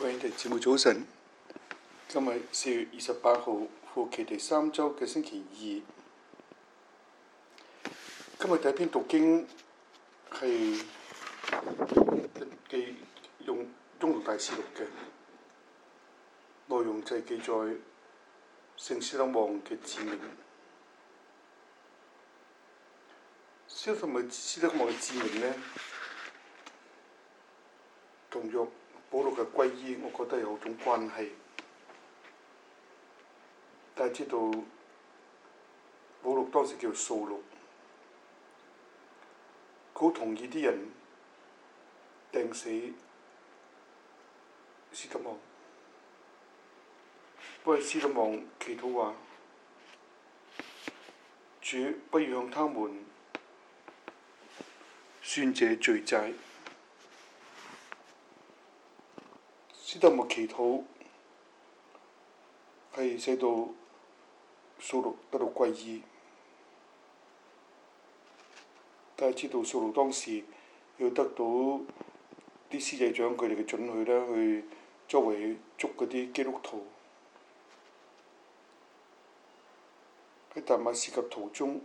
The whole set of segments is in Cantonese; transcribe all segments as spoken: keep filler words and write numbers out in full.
各位弟兄姊妹早晨，今日四月二十八號，復活期第三週嘅星期二。今日第一篇讀經係記用宗徒大事錄嘅內容，就係記載聖斯德望嘅使命。斯德望斯德望嘅使命呢，同約保祿嘅歸依，我覺得有種關係。大家知道保祿當時叫掃祿，佢好同意啲人掟死斯德望，不過斯德望祈禱話：主不要向他們算這罪債。斯德望祈禱係使到掃祿得到歸依，大家知道掃祿當時要得到啲司祭長佢哋嘅准許咧，去周圍捉嗰啲基督徒。喺達馬士革途中，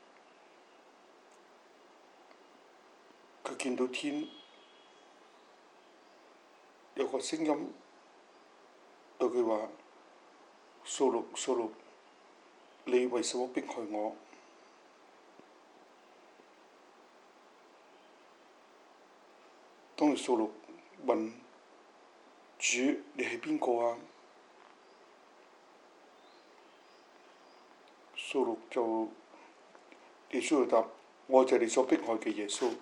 佢見到天有個聲音對佢話：掃祿，掃祿，你為什麼迫害我？當掃祿問主：你係邊個啊？掃祿就耶穌就答：我就係你所迫害嘅耶穌。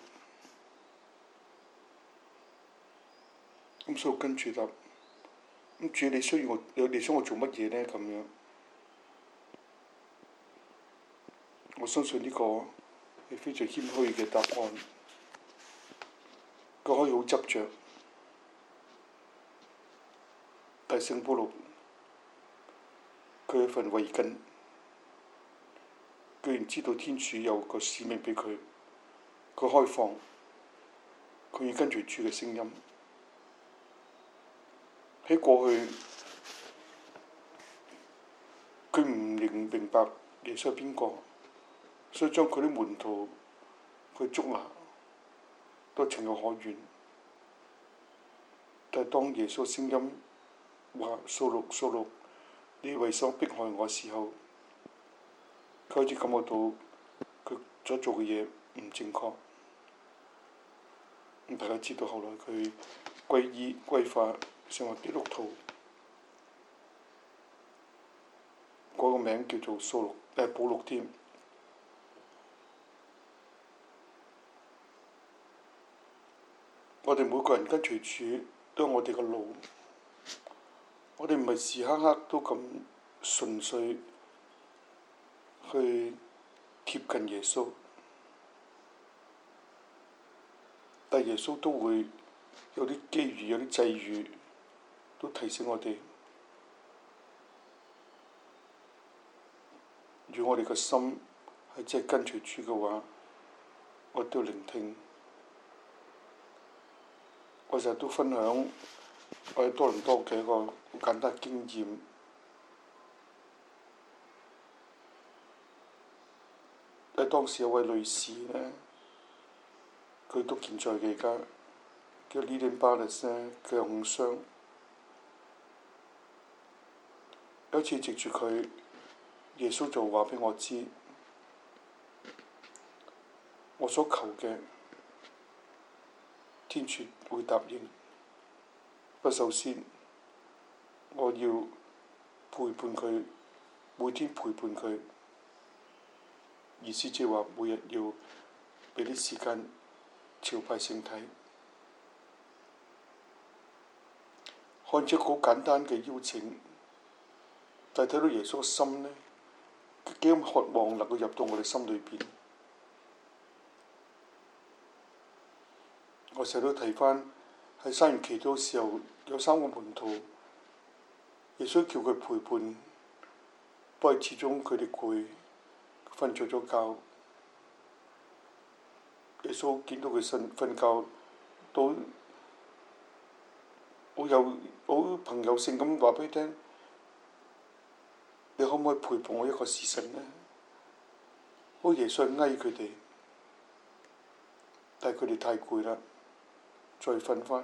咁掃祿跟住答：咁主，你需要我，你想我做乜嘢呢？咁樣，我相信呢個係非常謙虛嘅答案。佢可以好執着，但係聖保祿佢有份慧根，居然知道天主有個使命俾佢，佢開放，佢要跟隨主嘅聲音。喺過去，佢唔明明白耶穌係邊個，所以將佢啲門徒去捉拿，都情有可原。但係當耶穌聲音話：掃祿，掃祿，你為什麼迫害我時候，佢開始感覺到佢所做嘅嘢唔正確。咁大家知道後來佢歸依歸化，成為基督徒，嗰、那個名叫做掃祿，誒保祿添。我哋每個人跟隨主都有我哋嘅路，我哋唔係時刻刻都咁純粹去貼近耶穌，但耶穌都會有啲機遇，有啲際遇，都提醒我哋，如果我哋個心係真係跟隨主嘅話，我都要聆聽。我成日都分享我喺多倫多嘅一個好簡單經驗。喺當時有位女士呢，佢都健在嘅，而家叫 Lilian Barnes 呢，佢有五傷。有一次藉住佢，耶穌就話俾我知，我所求嘅天主會答應。不過首先，我要陪伴佢，每天陪伴佢。意思即係話每日要俾啲時間朝拜聖體。看似一個好簡單嘅邀請，但係睇到耶穌嘅心呢，幾咁渴望能夠入到我哋心裏邊。我成日都提翻喺山園祈禱嘅時候，有三個門徒，耶穌叫佢陪伴，不過始終佢哋攰，瞓着咗覺。耶穌見到佢瞓瞓覺，都好有好朋友性咁話俾佢聽，你可唔可以陪伴我一個時辰呢？好耶穌去哀佢哋，但係佢哋太攰啦，再瞓翻。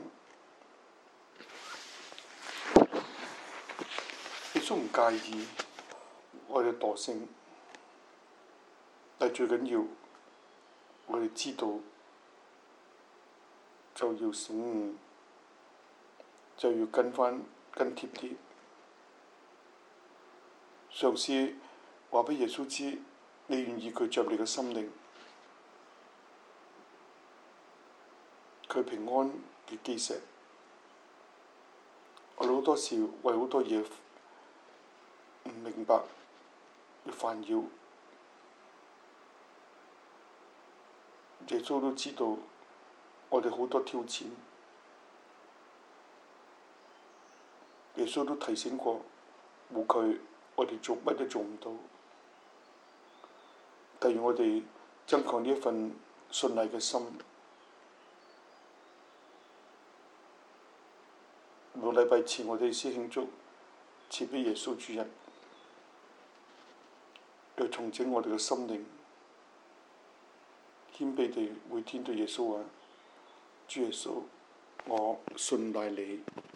耶穌唔介意我哋惰性，但係最緊要我哋知道就要醒悟，就要跟翻跟貼啲。嘗試話俾耶穌知，你願意佢着你嘅心靈，佢平安嘅基石。我哋好多時為好多嘢唔明白而煩擾，耶穌都知道我哋好多挑戰，耶穌都提醒過，冇佢我哋做乜都做唔到。但願我哋增強呢一份信賴嘅心。每個禮拜前我哋先慶祝賜俾耶穌主日，要重整我哋嘅心靈，謙卑地每天對耶穌話：主耶穌，我信賴你。